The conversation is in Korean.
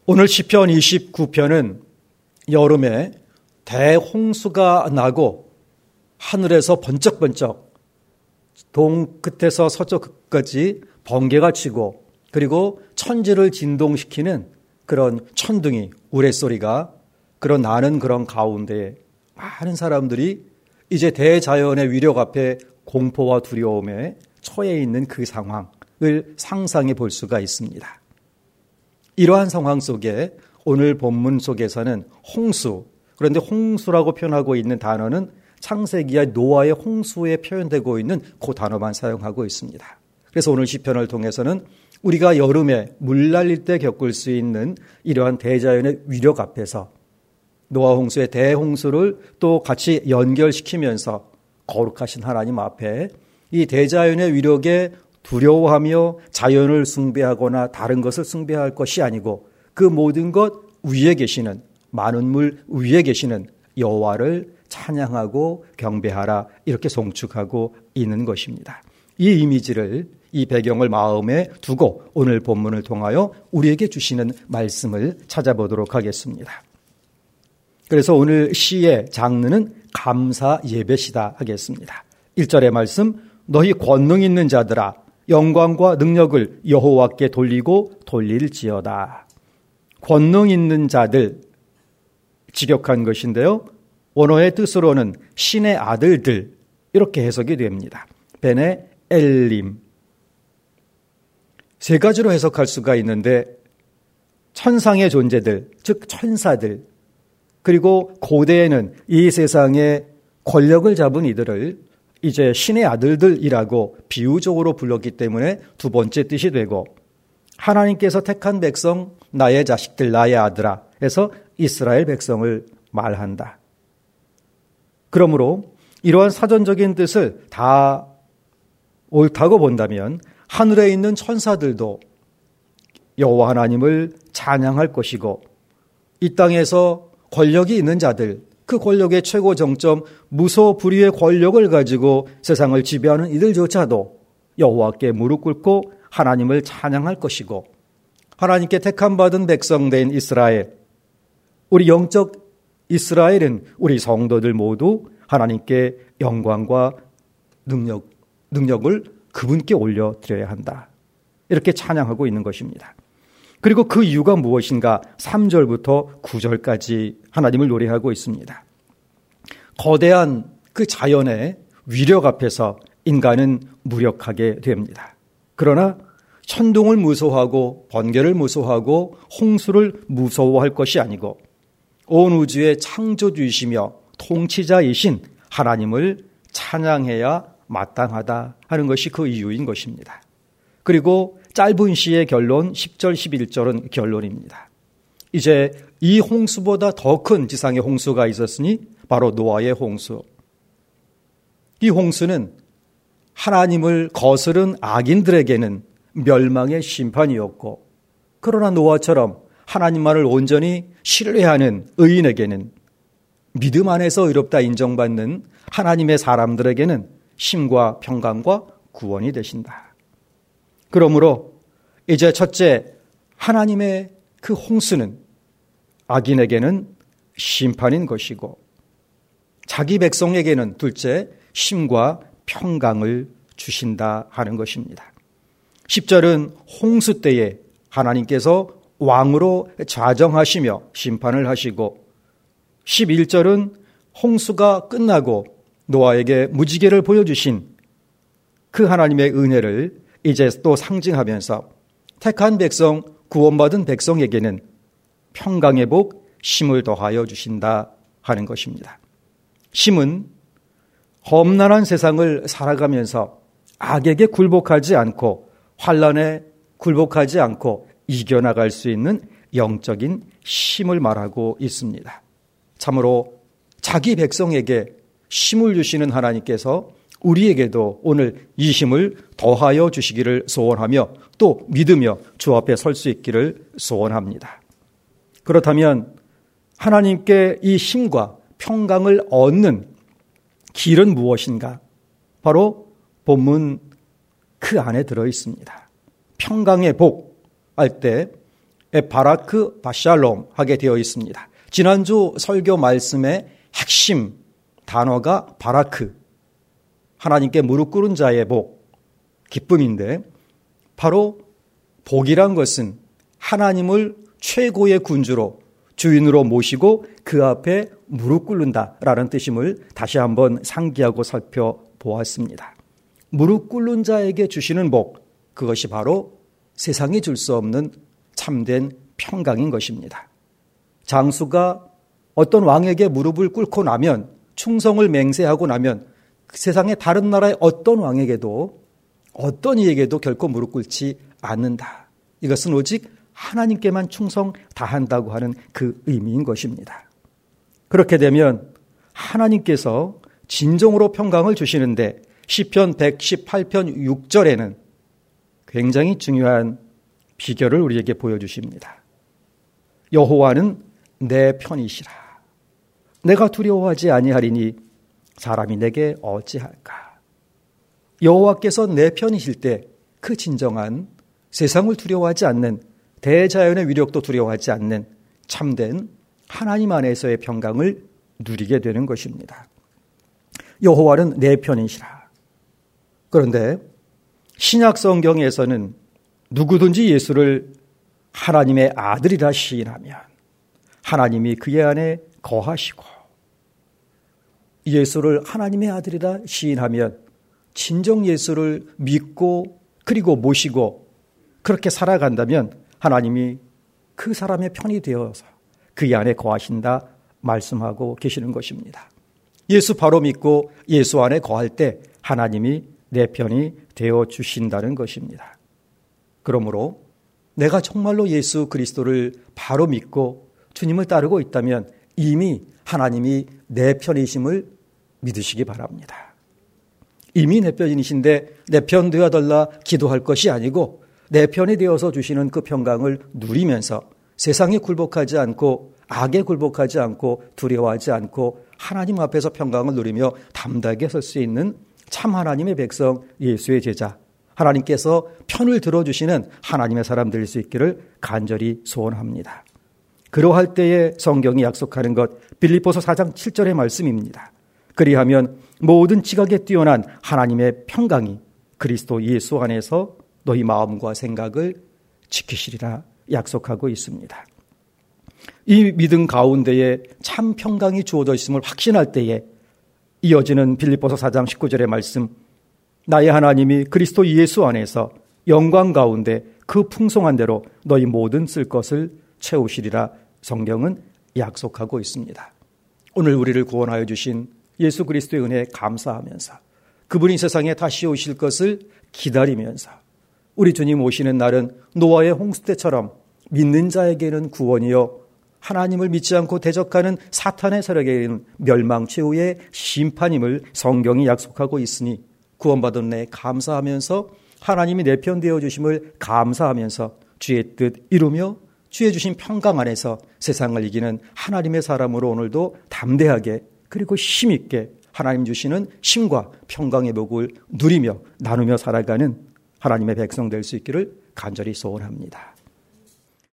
오늘 시편 29편은 여름에 대홍수가 나고 하늘에서 번쩍번쩍 동 끝에서 서쪽 끝까지 번개가 치고 그리고 천지를 진동시키는 그런 천둥이 우레소리가 그런 나는 그런 가운데 많은 사람들이 이제 대자연의 위력 앞에 공포와 두려움에 처해 있는 그 상황을 상상해 볼 수가 있습니다. 이러한 상황 속에 오늘 본문 속에서는 홍수, 그런데 홍수라고 표현하고 있는 단어는 창세기의 노아의 홍수에 표현되고 있는 그 단어만 사용하고 있습니다. 그래서 오늘 시편을 통해서는 우리가 여름에 물 날릴 때 겪을 수 있는 이러한 대자연의 위력 앞에서 노아 홍수의 대홍수를 또 같이 연결시키면서 거룩하신 하나님 앞에 이 대자연의 위력에 두려워하며 자연을 숭배하거나 다른 것을 숭배할 것이 아니고 그 모든 것 위에 계시는 많은 물 위에 계시는 여호와를 찬양하고 경배하라 이렇게 송축하고 있는 것입니다. 이 이미지를 이 배경을 마음에 두고 오늘 본문을 통하여 우리에게 주시는 말씀을 찾아보도록 하겠습니다. 그래서 오늘 시의 장르는 감사 예배시다 하겠습니다. 1절의 말씀 너희 권능 있는 자들아 영광과 능력을 여호와께 돌리고 돌릴지어다. 권능 있는 자들 직역한 것인데요. 원어의 뜻으로는 신의 아들들 이렇게 해석이 됩니다. 베네 엘림. 세 가지로 해석할 수가 있는데 천상의 존재들, 즉 천사들, 그리고 고대에는 이 세상에 권력을 잡은 이들을 이제 신의 아들들이라고 비유적으로 불렀기 때문에 두 번째 뜻이 되고 하나님께서 택한 백성, 나의 자식들, 나의 아들아 해서 이스라엘 백성을 말한다. 그러므로 이러한 사전적인 뜻을 다 옳다고 본다면 하늘에 있는 천사들도 여호와 하나님을 찬양할 것이고 이 땅에서 권력이 있는 자들, 그 권력의 최고 정점 무소불위의 권력을 가지고 세상을 지배하는 이들조차도 여호와께 무릎 꿇고 하나님을 찬양할 것이고 하나님께 택함받은 백성된 이스라엘, 우리 영적 이스라엘은 우리 성도들 모두 하나님께 영광과 능력을 그분께 올려드려야 한다. 이렇게 찬양하고 있는 것입니다. 그리고 그 이유가 무엇인가 3절부터 9절까지 하나님을 노래하고 있습니다. 거대한 그 자연의 위력 앞에서 인간은 무력하게 됩니다. 그러나 천둥을 무서워하고 번개를 무서워하고 홍수를 무서워할 것이 아니고 온 우주의 창조주이시며 통치자이신 하나님을 찬양해야 마땅하다 하는 것이 그 이유인 것입니다. 그리고 짧은 시의 결론 10절 11절은 결론입니다. 이제 이 홍수보다 더 큰 지상의 홍수가 있었으니 바로 노아의 홍수. 이 홍수는 하나님을 거스른 악인들에게는 멸망의 심판이었고 그러나 노아처럼 하나님만을 온전히 신뢰하는 의인에게는 믿음 안에서 의롭다 인정받는 하나님의 사람들에게는 쉼과 평강과 구원이 되신다. 그러므로 이제 첫째, 하나님의 그 홍수는 악인에게는 심판인 것이고 자기 백성에게는 둘째, 쉼과 평강을 주신다 하는 것입니다. 10절은 홍수 때에 하나님께서 왕으로 좌정하시며 심판을 하시고 11절은 홍수가 끝나고 노아에게 무지개를 보여주신 그 하나님의 은혜를 이제 또 상징하면서 택한 백성, 구원받은 백성에게는 평강의 복, 쉼을 더하여 주신다 하는 것입니다. 쉼은 험난한 세상을 살아가면서 악에게 굴복하지 않고 환난에 굴복하지 않고 이겨나갈 수 있는 영적인 쉼을 말하고 있습니다. 참으로 자기 백성에게 쉼을 주시는 하나님께서 우리에게도 오늘 이 힘을 더하여 주시기를 소원하며 또 믿으며 주 앞에 설 수 있기를 소원합니다. 그렇다면 하나님께 이 힘과 평강을 얻는 길은 무엇인가? 바로 본문 그 안에 들어 있습니다. 평강의 복 할 때 바라크 바샬롬 하게 되어 있습니다. 지난주 설교 말씀의 핵심 단어가 바라크, 하나님께 무릎 꿇은 자의 복, 기쁨인데 바로 복이란 것은 하나님을 최고의 군주로 주인으로 모시고 그 앞에 무릎 꿇는다라는 뜻임을 다시 한번 상기하고 살펴보았습니다. 무릎 꿇는 자에게 주시는 복, 그것이 바로 세상이 줄 수 없는 참된 평강인 것입니다. 장수가 어떤 왕에게 무릎을 꿇고 나면, 충성을 맹세하고 나면 세상의 다른 나라의 어떤 왕에게도 어떤 이에게도 결코 무릎 꿇지 않는다. 이것은 오직 하나님께만 충성 다한다고 하는 그 의미인 것입니다. 그렇게 되면 하나님께서 진정으로 평강을 주시는데 시편 118편 6절에는 굉장히 중요한 비결을 우리에게 보여주십니다. 여호와는 내 편이시라. 내가 두려워하지 아니하리니 사람이 내게 어찌할까. 여호와께서 내 편이실 때 그 진정한 세상을 두려워하지 않는, 대자연의 위력도 두려워하지 않는 참된 하나님 안에서의 평강을 누리게 되는 것입니다. 여호와는 내 편이시라. 그런데 신약 성경에서는 누구든지 예수를 하나님의 아들이라 시인하면 하나님이 그의 안에 거하시고, 예수를 하나님의 아들이라 시인하면 진정 예수를 믿고 그리고 모시고 그렇게 살아간다면 하나님이 그 사람의 편이 되어서 그의 안에 거하신다 말씀하고 계시는 것입니다. 예수 바로 믿고 예수 안에 거할 때 하나님이 내 편이 되어주신다는 것입니다. 그러므로 내가 정말로 예수 그리스도를 바로 믿고 주님을 따르고 있다면 이미 하나님이 내 편이심을 믿으시기 바랍니다. 이미 내 편이신데 내 편 되어달라 기도할 것이 아니고 내 편이 되어서 주시는 그 평강을 누리면서 세상에 굴복하지 않고 악에 굴복하지 않고 두려워하지 않고 하나님 앞에서 평강을 누리며 담대하게 설 수 있는 참 하나님의 백성, 예수의 제자, 하나님께서 편을 들어주시는 하나님의 사람 될 수 있기를 간절히 소원합니다. 그러할 때에 성경이 약속하는 것, 빌립보서 4장 7절의 말씀입니다. 그리하면 모든 지각에 뛰어난 하나님의 평강이 그리스도 예수 안에서 너희 마음과 생각을 지키시리라 약속하고 있습니다. 이 믿음 가운데에 참 평강이 주어져 있음을 확신할 때에 이어지는 빌립보서 4장 19절의 말씀, 나의 하나님이 그리스도 예수 안에서 영광 가운데 그 풍성한 대로 너희 모든 쓸 것을 채우시리라 성경은 약속하고 있습니다. 오늘 우리를 구원하여 주신 예수 그리스도의 은혜에 감사하면서 그분이 세상에 다시 오실 것을 기다리면서 우리 주님 오시는 날은 노아의 홍수 때처럼 믿는 자에게는 구원이요 하나님을 믿지 않고 대적하는 사탄의 세력에게는 멸망 최후의 심판임을 성경이 약속하고 있으니 구원받은 은혜에 감사하면서 하나님이 내 편 되어주심을 감사하면서 주의 뜻 이루며 주의 주신 평강 안에서 세상을 이기는 하나님의 사람으로 오늘도 담대하게 그리고 힘있게 하나님 주시는 힘과 평강의 복을 누리며 나누며 살아가는 하나님의 백성 될 수 있기를 간절히 소원합니다.